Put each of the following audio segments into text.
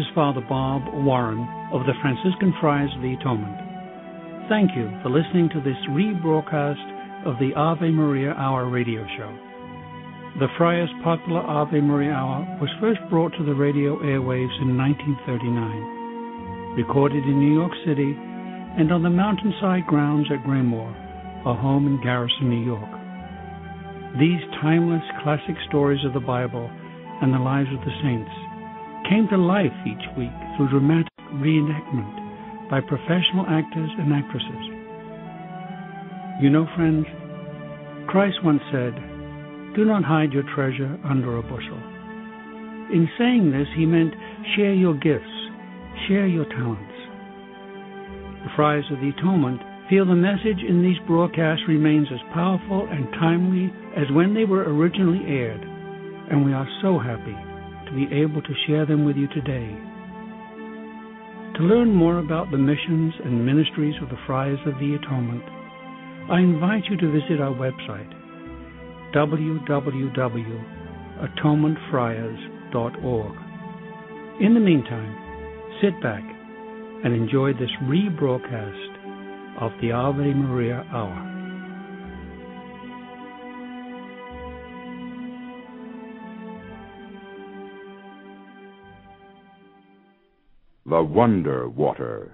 Father Bob Warren of the Franciscan Friars of the Atonement. Thank you for listening to this rebroadcast of the Ave Maria Hour radio show. The Friars' popular Ave Maria Hour was first brought to the radio airwaves in 1939, recorded in New York City and on the mountainside grounds at Graymoor, a home in Garrison, New York. These timeless classic stories of the Bible and the lives of the saints came to life each week through dramatic reenactment by professional actors and actresses. You know, friends, Christ once said, "Do not hide your treasure under a bushel." In saying this, he meant share your gifts, share your talents. The Friars of the Atonement feel the message in these broadcasts remains as powerful and timely as when they were originally aired, and we are so happy to be able to share them with you today. To learn more about the missions and ministries of the Friars of the Atonement, I invite you to visit our website, www.atonementfriars.org. In the meantime, sit back and enjoy this rebroadcast of the Ave Maria Hour. The Wonder Water.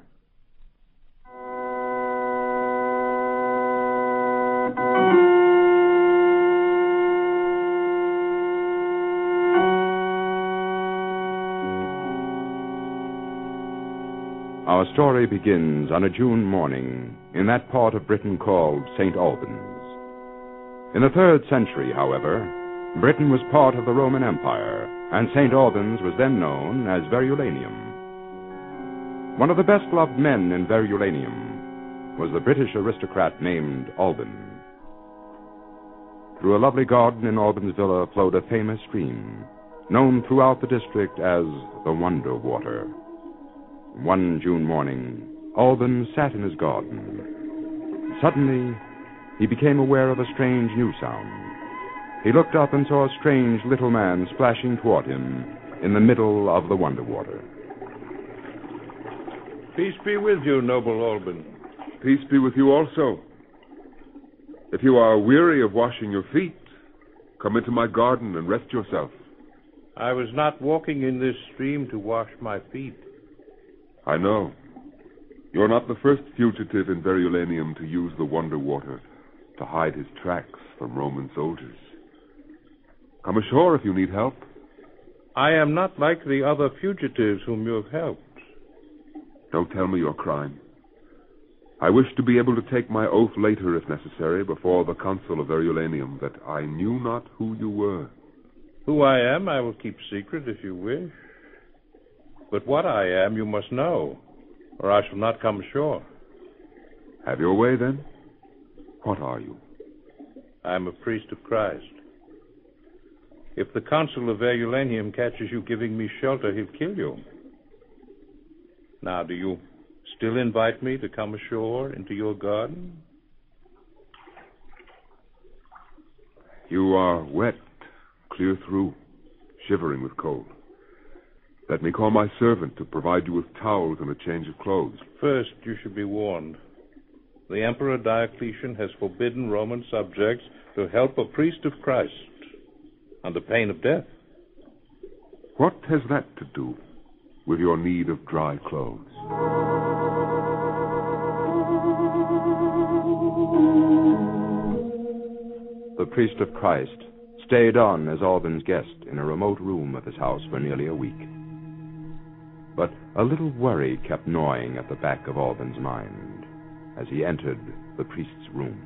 Our story begins on a June morning in that part of Britain called St. Albans. In the 3rd century, however, Britain was part of the Roman Empire, and St. Albans was then known as Verulamium. One of the best-loved men in Verulamium was the British aristocrat named Alban. Through a lovely garden in Alban's villa flowed a famous stream, known throughout the district as the Wonder Water. One June morning, Alban sat in his garden. Suddenly, he became aware of a strange new sound. He looked up and saw a strange little man splashing toward him in the middle of the Wonder Water. Peace be with you, noble Alban. Peace be with you also. If you are weary of washing your feet, come into my garden and rest yourself. I was not walking in this stream to wash my feet. I know. You're not the first fugitive in Verulamium to use the Wonder Water to hide his tracks from Roman soldiers. Come ashore if you need help. I am not like the other fugitives whom you have helped. Don't tell me your crime. I wish to be able to take my oath later, if necessary, before the consul of Verulamium, that I knew not who you were. Who I am, I will keep secret if you wish. But what I am, you must know, or I shall not come ashore. Have your way, then. What are you? I am a priest of Christ. If the consul of Verulamium catches you giving me shelter, he'll kill you. Now, do you still invite me to come ashore into your garden? You are wet, clear through, shivering with cold. Let me call my servant to provide you with towels and a change of clothes. First, you should be warned. The Emperor Diocletian has forbidden Roman subjects to help a priest of Christ under pain of death. What has that to do with your need of dry clothes? The priest of Christ stayed on as Alban's guest in a remote room of his house for nearly a week. But a little worry kept gnawing at the back of Alban's mind as he entered the priest's room.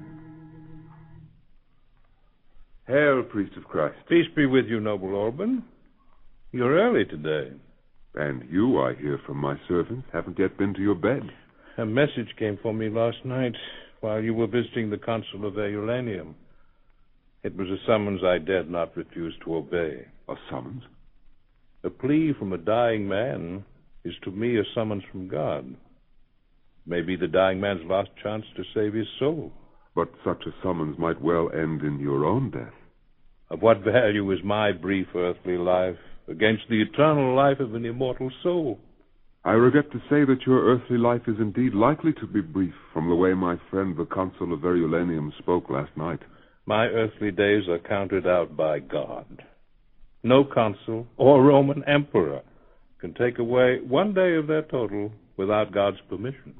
Hail, priest of Christ. Peace be with you, noble Alban. You're early today. And you, I hear from my servant, haven't yet been to your bed. A message came for me last night while you were visiting the consul of Verulamium. It was a summons I dared not refuse to obey. A summons? A plea from a dying man is to me a summons from God. Maybe the dying man's last chance to save his soul. But such a summons might well end in your own death. Of what value is my brief earthly life against the eternal life of an immortal soul. I regret to say that your earthly life is indeed likely to be brief from the way my friend the consul of Verulamium spoke last night. My earthly days are counted out by God. No consul or Roman emperor can take away one day of their total without God's permission.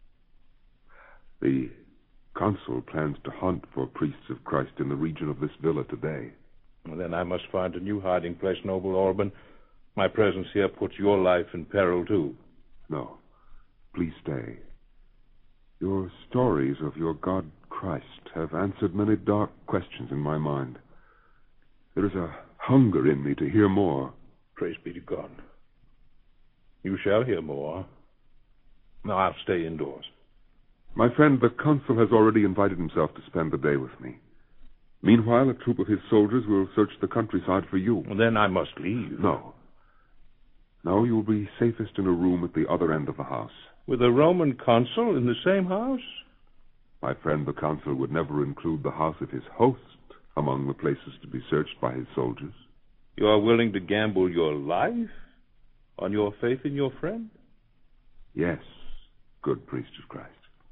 The consul plans to hunt for priests of Christ in the region of this villa today. Well, then I must find a new hiding place, noble Alban. My presence here puts your life in peril, too. No, please stay. Your stories of your God Christ have answered many dark questions in my mind. There is a hunger in me to hear more. Praise be to God. You shall hear more. Now I'll stay indoors. My friend, the consul has already invited himself to spend the day with me. Meanwhile, a troop of his soldiers will search the countryside for you. Well, then I must leave. No. No, you'll be safest in a room at the other end of the house. With a Roman consul in the same house? My friend, the consul, would never include the house of his host among the places to be searched by his soldiers. You are willing to gamble your life on your faith in your friend? Yes, good priest of Christ.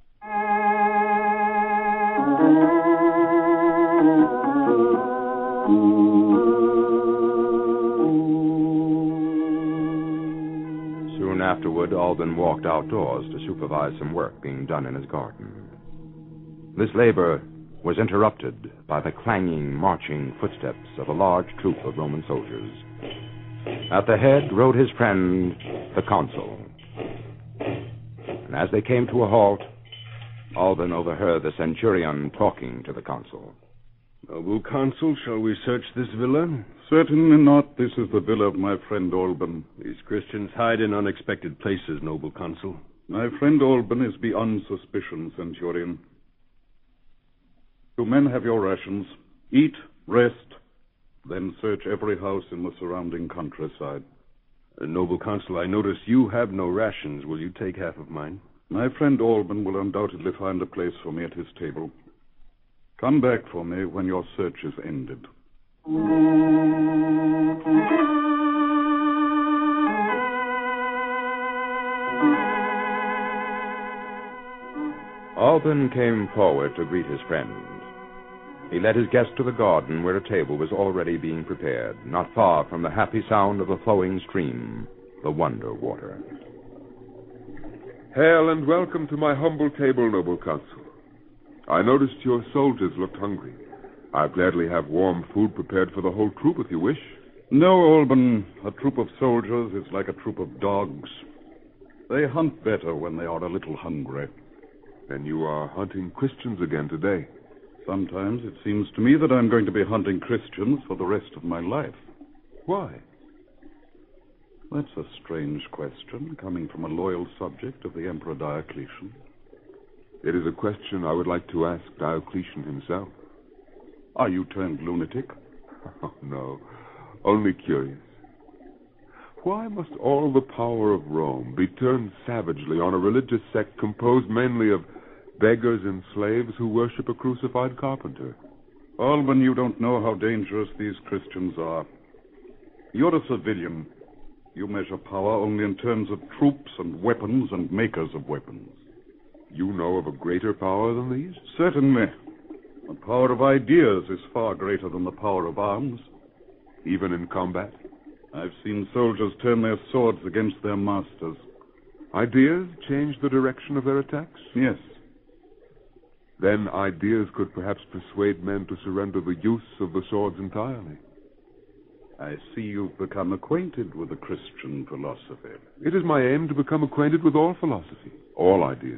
Soon afterward, Alban walked outdoors to supervise some work being done in his garden. This labor was interrupted by the clanging, marching footsteps of a large troop of Roman soldiers. At the head rode his friend, the consul. And as they came to a halt, Alban overheard the centurion talking to the consul. Noble consul, shall we search this villa? Certainly not. This is the villa of my friend Alban. These Christians hide in unexpected places, noble consul. My friend Alban is beyond suspicion, centurion. You men have your rations. Eat, rest, then search every house in the surrounding countryside. Noble consul, I notice you have no rations. Will you take half of mine? My friend Alban will undoubtedly find a place for me at his table. Come back for me when your search is ended. Alban came forward to greet his friend. He led his guest to the garden where a table was already being prepared, not far from the happy sound of the flowing stream, the Wonder Water. Hail and welcome to my humble table, noble consul. I noticed your soldiers looked hungry. I'll gladly have warm food prepared for the whole troop if you wish. No, Alban. A troop of soldiers is like a troop of dogs. They hunt better when they are a little hungry. Then you are hunting Christians again today. Sometimes it seems to me that I'm going to be hunting Christians for the rest of my life. Why? That's a strange question, coming from a loyal subject of the Emperor Diocletian. It is a question I would like to ask Diocletian himself. Are you turned lunatic? Oh, no, only curious. Why must all the power of Rome be turned savagely on a religious sect composed mainly of beggars and slaves who worship a crucified carpenter? Alban, you don't know how dangerous these Christians are. You're a civilian. You measure power only in terms of troops and weapons and makers of weapons. You know of a greater power than these? Certainly. The power of ideas is far greater than the power of arms. Even in combat? I've seen soldiers turn their swords against their masters. Ideas change the direction of their attacks? Yes. Then ideas could perhaps persuade men to surrender the use of the swords entirely. I see you've become acquainted with the Christian philosophy. It is my aim to become acquainted with all philosophy, all ideas.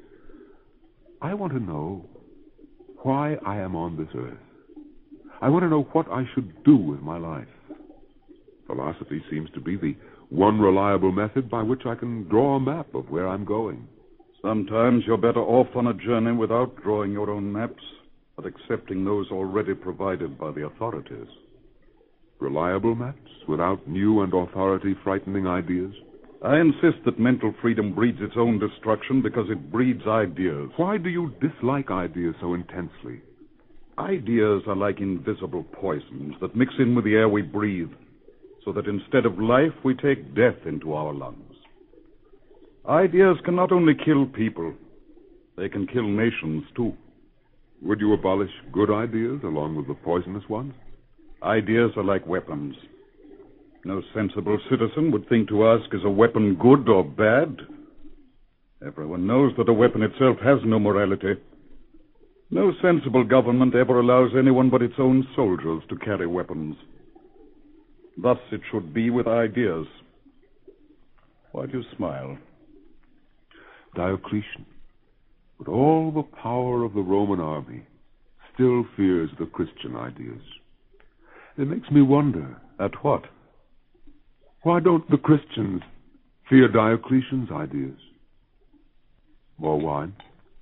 I want to know why I am on this earth. I want to know what I should do with my life. Philosophy seems to be the one reliable method by which I can draw a map of where I'm going. Sometimes you're better off on a journey without drawing your own maps, but accepting those already provided by the authorities. Reliable maps, without new and authority-frightening ideas? I insist that mental freedom breeds its own destruction because it breeds ideas. Why do you dislike ideas so intensely? Ideas are like invisible poisons that mix in with the air we breathe. so that instead of life, we take death into our lungs. Ideas can not only kill people, they can kill nations, too. Would you abolish good ideas along with the poisonous ones? Ideas are like weapons. No sensible citizen would think to ask, is a weapon good or bad? Everyone knows that a weapon itself has no morality. No sensible government ever allows anyone but its own soldiers to carry weapons. Thus it should be with ideas. Why do you smile? Diocletian, with all the power of the Roman army, still fears the Christian ideas. It makes me wonder. At what? Why don't the Christians fear Diocletian's ideas? More wine?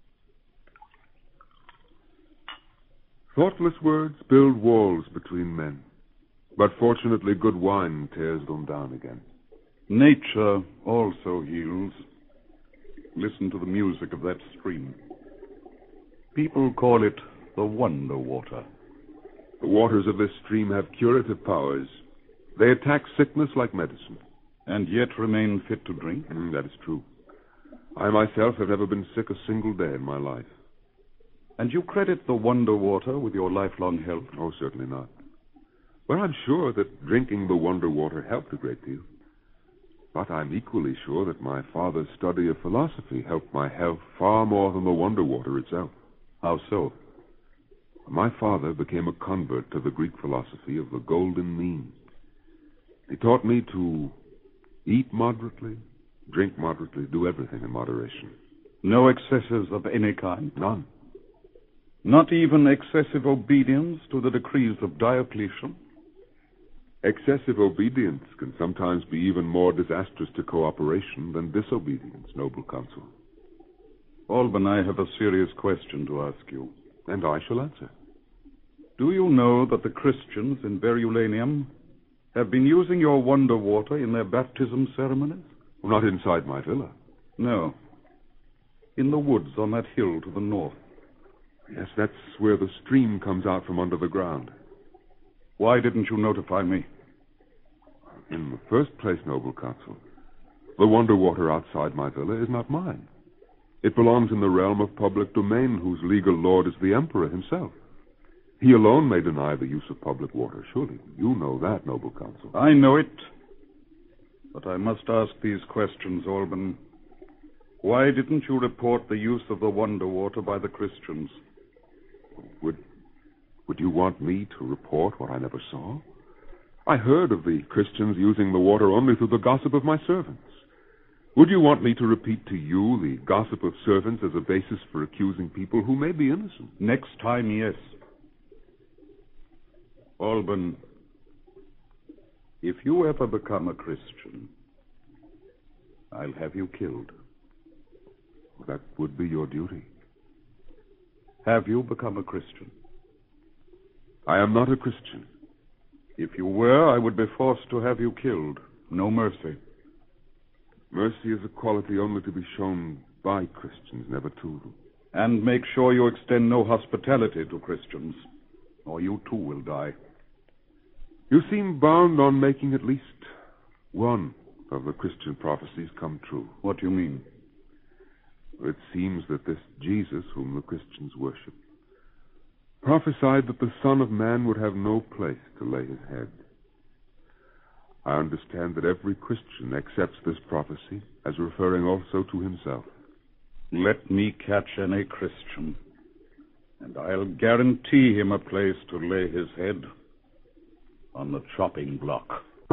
Thoughtless words build walls between men, but fortunately good wine tears them down again. Nature also heals. Listen to the music of that stream. People call it the Wonder Water. The waters of this stream have curative powers. They attack sickness like medicine. And yet remain fit to drink? That is true. I myself have never been sick a single day in my life. And you credit the Wonder Water with your lifelong health? Oh, certainly not. But I'm sure that drinking the Wonder Water helped a great deal. But I'm equally sure that my father's study of philosophy helped my health far more than the Wonder Water itself. How so? My father became a convert to the Greek philosophy of the golden mean. He taught me to eat moderately, drink moderately, do everything in moderation. No excesses of any kind? None. Not even excessive obedience to the decrees of Diocletian? Excessive obedience can sometimes be even more disastrous to cooperation than disobedience, noble consul. Alban, I have a serious question to ask you. And I shall answer. Do you know that the Christians in Verulamium have been using your Wonder Water in their baptism ceremonies? Not inside my villa. No. In the woods on that hill to the north. Yes, that's where the stream comes out from under the ground. Why didn't you notify me? In the first place, noble consul, the Wonder Water outside my villa is not mine. It belongs in the realm of public domain, whose legal lord is the emperor himself. He alone may deny the use of public water, surely. You know that, noble consul. I know it. But I must ask these questions, Alban. Why didn't you report the use of the Wonder Water by the Christians? Would you want me to report what I never saw? I heard of the Christians using the water only through the gossip of my servants. Would you want me to repeat to you the gossip of servants as a basis for accusing people who may be innocent? Next time, yes. Alban, if you ever become a Christian, I'll have you killed. That would be your duty. Have you become a Christian? I am not a Christian. If you were, I would be forced to have you killed. No mercy. Mercy is a quality only to be shown by Christians, never to them. And make sure you extend no hospitality to Christians, or you too will die. You seem bound on making at least one of the Christian prophecies come true. What do you mean? It seems that this Jesus, whom the Christians worship, prophesied that the Son of Man would have no place to lay his head. I understand that every Christian accepts this prophecy as referring also to himself. Let me catch any Christian, and I'll guarantee him a place to lay his head on the chopping block.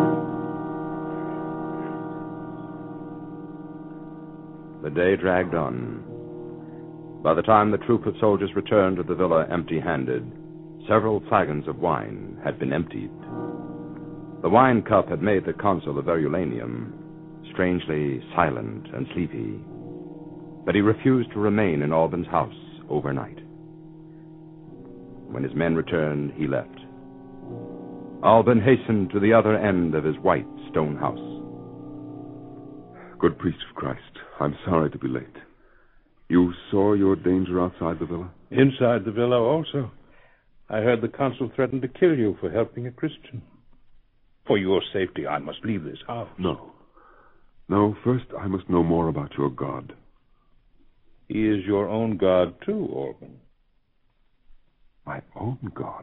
The day dragged on. By the time the troop of soldiers returned to the villa empty-handed, several flagons of wine had been emptied. The wine cup had made the consul of Verulamium strangely silent and sleepy, but he refused to remain in Alban's house overnight. When his men returned, he left. Alban hastened to the other end of his white stone house. Good priest of Christ, I'm sorry to be late. You saw your danger outside the villa? Inside the villa also. I heard the consul threaten to kill you for helping a Christian. For your safety, I must leave this house. No. No, first I must know more about your God. He is your own God, too, Alban. My own God?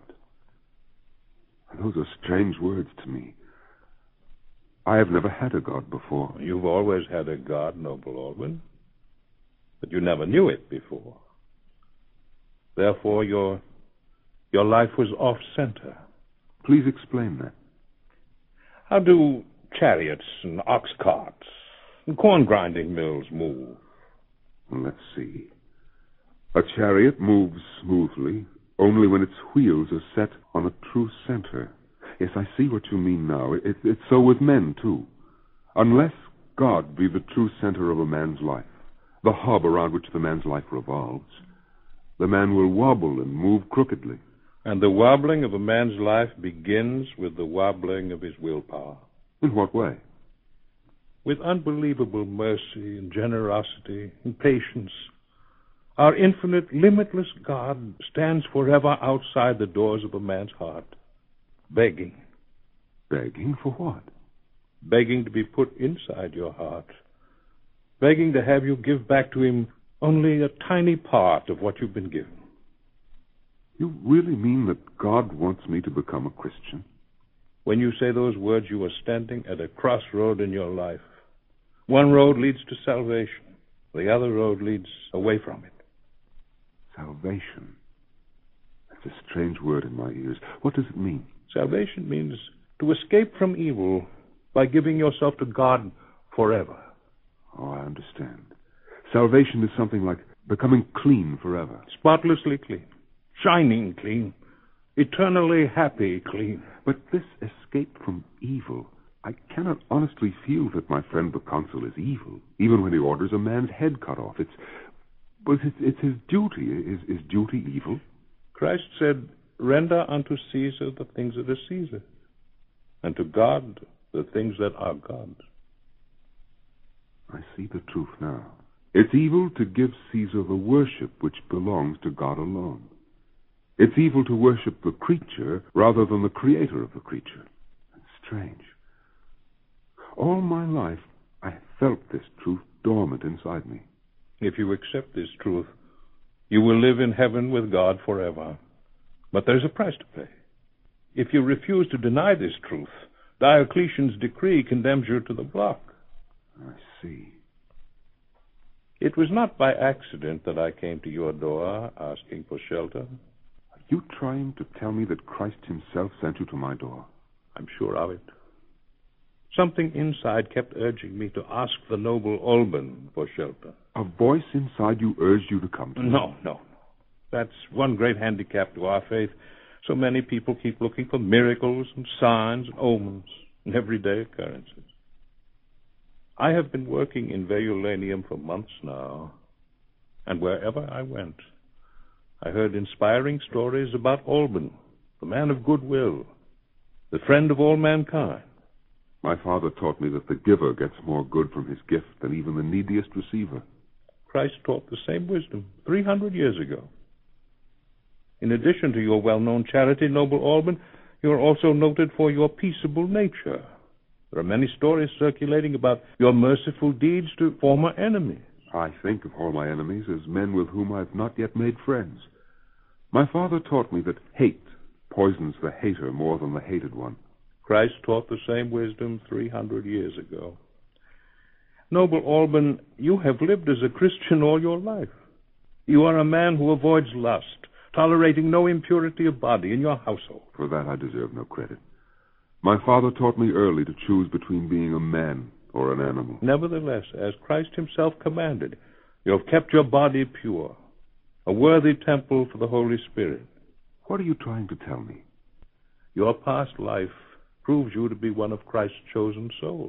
Those are strange words to me. I have never had a God before. You've always had a God, noble Alban. But you never knew it before. Therefore, your life was off-center. Please explain that. How do chariots and ox carts and corn-grinding mills move? Let's see. A chariot moves smoothly only when its wheels are set on a true center. Yes, I see what you mean now. It's so with men, too. Unless God be the true center of a man's life, the hub around which the man's life revolves, the man will wobble and move crookedly. And the wobbling of a man's life begins with the wobbling of his willpower. In what way? With unbelievable mercy and generosity and patience, our infinite, limitless God stands forever outside the doors of a man's heart, begging. Begging for what? Begging to be put inside your heart. Begging to have you give back to him only a tiny part of what you've been given. You really mean that God wants me to become a Christian? When you say those words, you are standing at a crossroad in your life. One road leads to salvation. The other road leads away from it. Salvation. That's a strange word in my ears. What does it mean? Salvation means to escape from evil by giving yourself to God forever. Oh, I understand. Salvation is something like becoming clean forever. Spotlessly clean. Shining clean. Eternally happy clean. But this escape from evil, I cannot honestly feel that my friend the consul is evil, even when he orders a man's head cut off. It's his duty. Is duty evil? Christ said, "Render unto Caesar the things that are Caesar, and to God the things that are God's." I see the truth now. It's evil to give Caesar the worship which belongs to God alone. It's evil to worship the creature rather than the creator of the creature. It's strange. All my life, I felt this truth dormant inside me. If you accept this truth, you will live in heaven with God forever. But there's a price to pay. If you refuse to deny this truth, Diocletian's decree condemns you to the block. I see. It was not by accident that I came to your door asking for shelter. Are you trying to tell me that Christ himself sent you to my door? I'm sure of it. Something inside kept urging me to ask the noble Alban for shelter. A voice inside you urged you to come to me? No. That's one great handicap to our faith. So many people keep looking for miracles and signs and omens and everyday occurrences. I have been working in Verulamium for months now, and wherever I went, I heard inspiring stories about Alban, the man of goodwill, the friend of all mankind. My father taught me that the giver gets more good from his gift than even the neediest receiver. Christ taught the same wisdom 300 years ago. In addition to your well-known charity, noble Alban, you are also noted for your peaceable nature. There are many stories circulating about your merciful deeds to former enemies. I think of all my enemies as men with whom I have not yet made friends. My father taught me that hate poisons the hater more than the hated one. Christ taught the same wisdom 300 years ago. Noble Alban, you have lived as a Christian all your life. You are a man who avoids lust, tolerating no impurity of body in your household. For that I deserve no credit. My father taught me early to choose between being a man or an animal. Nevertheless, as Christ himself commanded, you have kept your body pure, a worthy temple for the Holy Spirit. What are you trying to tell me? Your past life proves you to be one of Christ's chosen souls.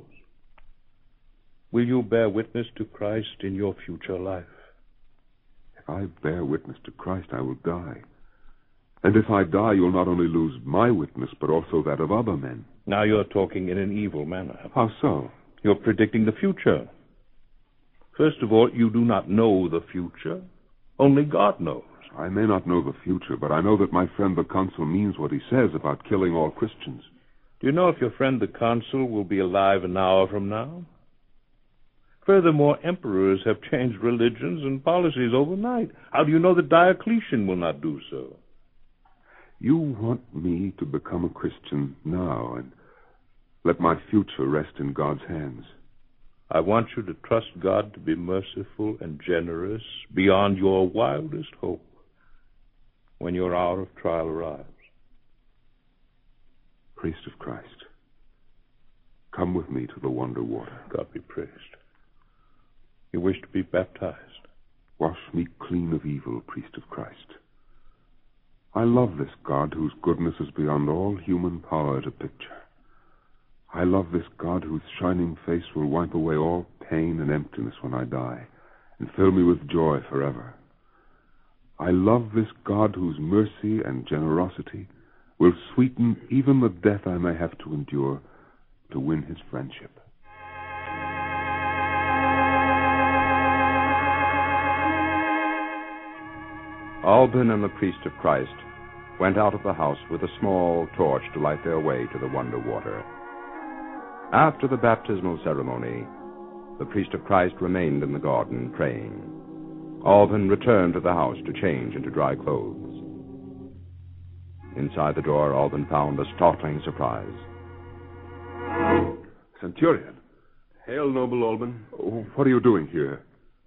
Will you bear witness to Christ in your future life? If I bear witness to Christ, I will die. And if I die, you'll not only lose my witness, but also that of other men. Now you're talking in an evil manner. How so? You're predicting the future. First of all, you do not know the future. Only God knows. I may not know the future, but I know that my friend the consul means what he says about killing all Christians. Do Do you know if your friend the consul will be alive an hour from now? Furthermore, emperors have changed religions and policies overnight. How do you know that Diocletian will not do so? You want me to become a Christian now and let my future rest in God's hands. I want you to trust God to be merciful and generous beyond your wildest hope when your hour of trial arrives. Priest of Christ, come with me to the Wonder Water. God be praised. You wish to be baptized? Wash me clean of evil, Priest of Christ. I love this God whose goodness is beyond all human power to picture. I love this God whose shining face will wipe away all pain and emptiness when I die and fill me with joy forever. I love this God whose mercy and generosity will sweeten even the death I may have to endure to win his friendship. Alban and the priest of Christ went out of the house with a small torch to light their way to the Wonder Water. After the baptismal ceremony, the priest of Christ remained in the garden praying. Alban returned to the house to change into dry clothes. Inside the door, Alban found a startling surprise. Centurion. Hail, noble Alban. Oh, what are you doing here?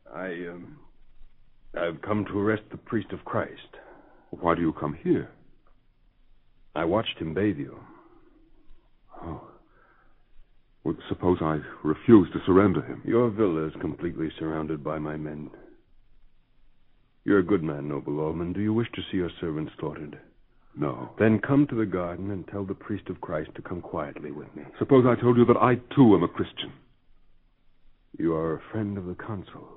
I've come to arrest the priest of Christ. Why do you come here? I watched him bathe you. Oh. Well, suppose I refuse to surrender him. Your villa is completely surrounded by my men. You're a good man, noble Alban. Do you wish to see your servant slaughtered? No. Then come to the garden and tell the priest of Christ to come quietly with me. Suppose I told you that I, too, am a Christian. You are a friend of the consul.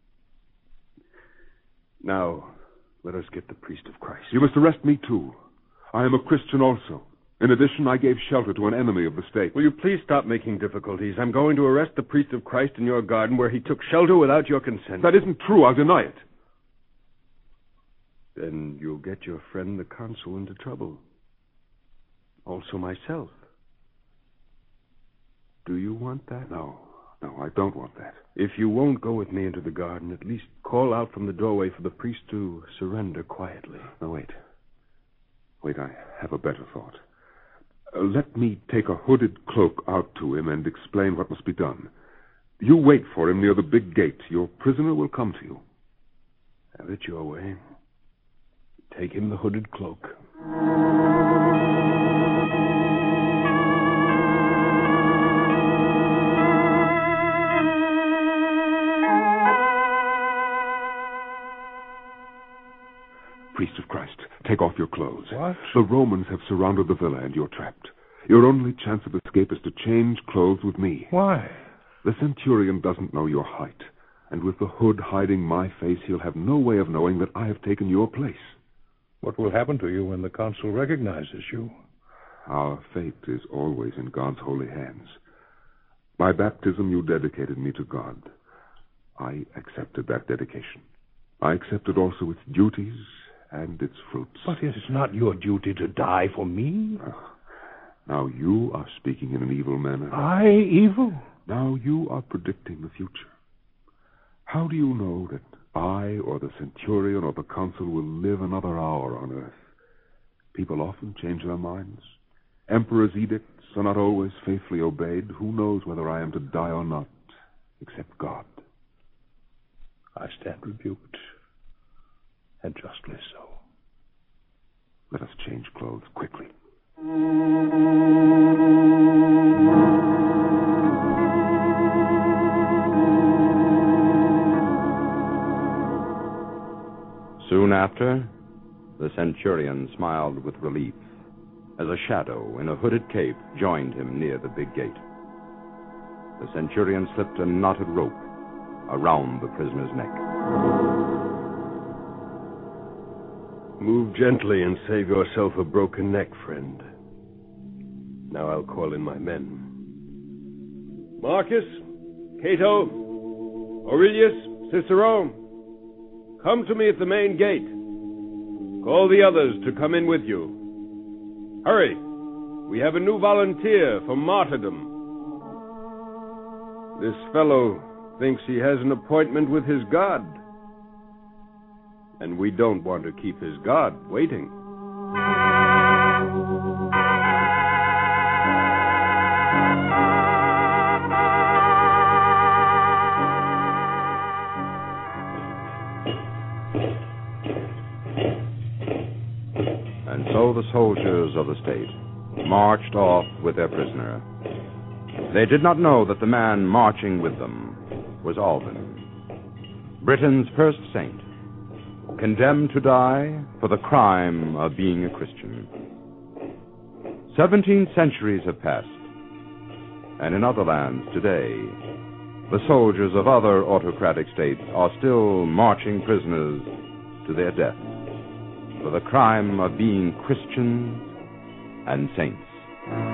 Now, let us get the priest of Christ. You must arrest me, too. I am a Christian also. In addition, I gave shelter to an enemy of the state. Will you please stop making difficulties? I'm going to arrest the priest of Christ in your garden where he took shelter without your consent. That isn't true. I'll deny it. Then you'll get your friend the consul into trouble. Also myself. Do you want that? No, I don't want that. If you won't go with me into the garden, at least call out from the doorway for the priest to surrender quietly. No, wait. I have a better thought. Let me take a hooded cloak out to him and explain what must be done. You wait for him near the big gate. Your prisoner will come to you. Have it your way. Take him the hooded cloak. Priest of Christ, take off your clothes. What? The Romans have surrounded the villa and you're trapped. Your only chance of escape is to change clothes with me. Why? The centurion doesn't know your height, and with the hood hiding my face, he'll have no way of knowing that I have taken your place. What will happen to you when the consul recognizes you? Our fate is always in God's holy hands. By baptism, you dedicated me to God. I accepted that dedication. I accepted also its duties and its fruits. But it is not your duty to die for me. Now you are speaking in an evil manner. I evil? Now you are predicting the future. How do you know that I or the centurion or the consul will live another hour on earth? People often change their minds. Emperor's edicts are not always faithfully obeyed. Who knows whether I am to die or not, except God? I stand rebuked, and justly so. Let us change clothes quickly. Soon after, the centurion smiled with relief as a shadow in a hooded cape joined him near the big gate. The centurion slipped a knotted rope around the prisoner's neck. Move gently and save yourself a broken neck, friend. Now I'll call in my men. Marcus, Cato, Aurelius, Cicero, come to me at the main gate. Call the others to come in with you. Hurry. We have a new volunteer for martyrdom. This fellow thinks he has an appointment with his God. And we don't want to keep his God waiting. And so the soldiers of the state marched off with their prisoner. They did not know that the man marching with them was Alban, Britain's first saint, condemned to die for the crime of being a Christian. 17 centuries have passed, and in other lands today, the soldiers of other autocratic states are still marching prisoners to their death for the crime of being Christians and saints.